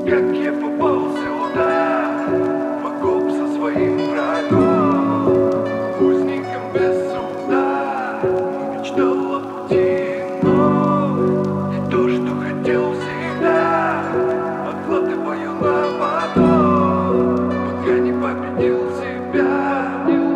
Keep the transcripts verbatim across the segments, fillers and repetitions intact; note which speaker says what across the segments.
Speaker 1: Как я попал сюда, в окоп со своим врагом, узником без суда. Мечтал о пути, но не то, что хотел всегда. Откладываю на потом, пока не победил себя.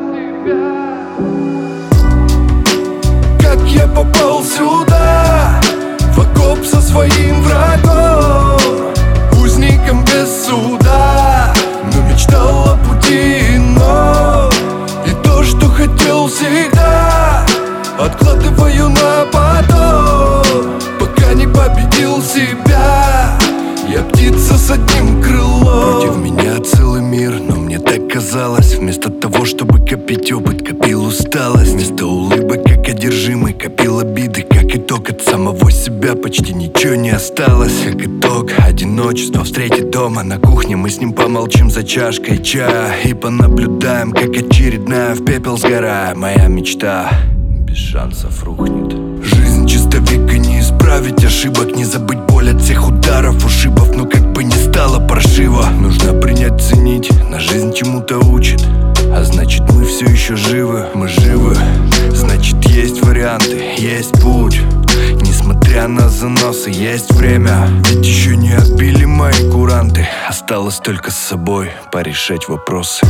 Speaker 1: Как я попал сюда, в окоп со своим врагом, узником без суда. Но мечтал о пути, но и то, что хотел всегда, откладываю на потом, пока не победил себя. Я птица с одним крылом. Против меня целый мир, но мне так казалось. Вместо того, чтобы копить опыт, копил усталость. Вместо улыбок, как одержимый, копил обиды. Как итог, от самого себя почти ничего не осталось. Как итог, одиночество встретить дома. На кухне мы с ним помолчим за чашкой чая и понаблюдаем, как очередная в пепел сгорая. Моя мечта без шансов рухнет. Жизнь чисто века, не исправить ошибок, не забыть боль от всех ударов, ушибов. Но как бы ни стало паршиво, нужно принять, ценить. На жизнь чему-то учит, а значит мы все еще живы. Мы живы, значит есть варианты, есть путь. Несмотря на заносы, есть время. Ведь еще не отбили мои куранты. Осталось только с собой порешать вопросы.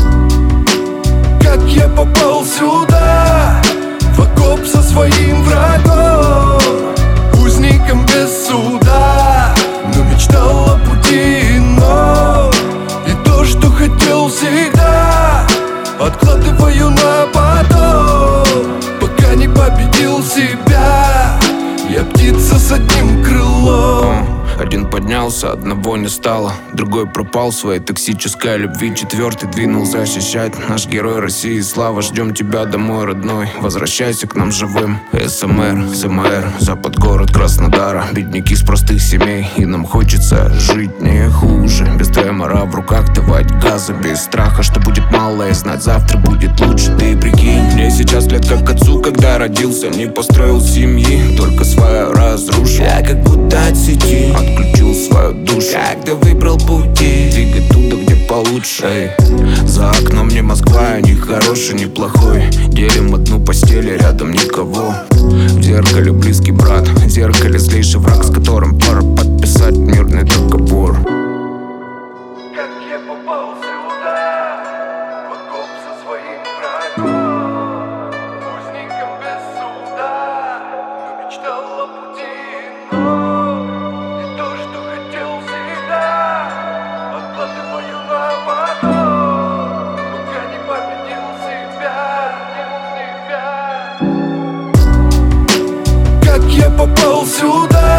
Speaker 1: Как я попал сюда, в окоп со своим врагом, узником без суда. Но мечтал о пути, но и то, что хотел всегда, откладываю на потом, пока не победил себя. Я птица с одним крылом.
Speaker 2: Один поднялся, одного не стало. Другой пропал в своей токсической любви. Четвертый двинул защищать. Наш герой России, слава, ждем тебя домой, родной. Возвращайся к нам живым. СМР, СМР, Запад, город Краснодара. Бедняки с простых семей, и нам хочется жить не хуже. Без тремора в руках давать газа, без страха, что будет мало и знать завтра будет лучше. Ты прикинь, мне сейчас лет как отцу, когда родился. Не построил семьи, только свою разрушил. Я как будто от сети отключил свою душу, когда выбрал пути, двигай туда, где получше. Эй, за окном не Москва, ни хороший, ни плохой. Делим одну постель, рядом никого. В зеркале близкий брат, в зеркале злейший враг, с которым пора подписать мирный договор.
Speaker 1: Как я попал сюда, в окоп со своим врагом, узником без суда. Но мечтал о пути, но и то, что хотел всегда, откладываю на потом, пока не победил себя. Как я попал сюда,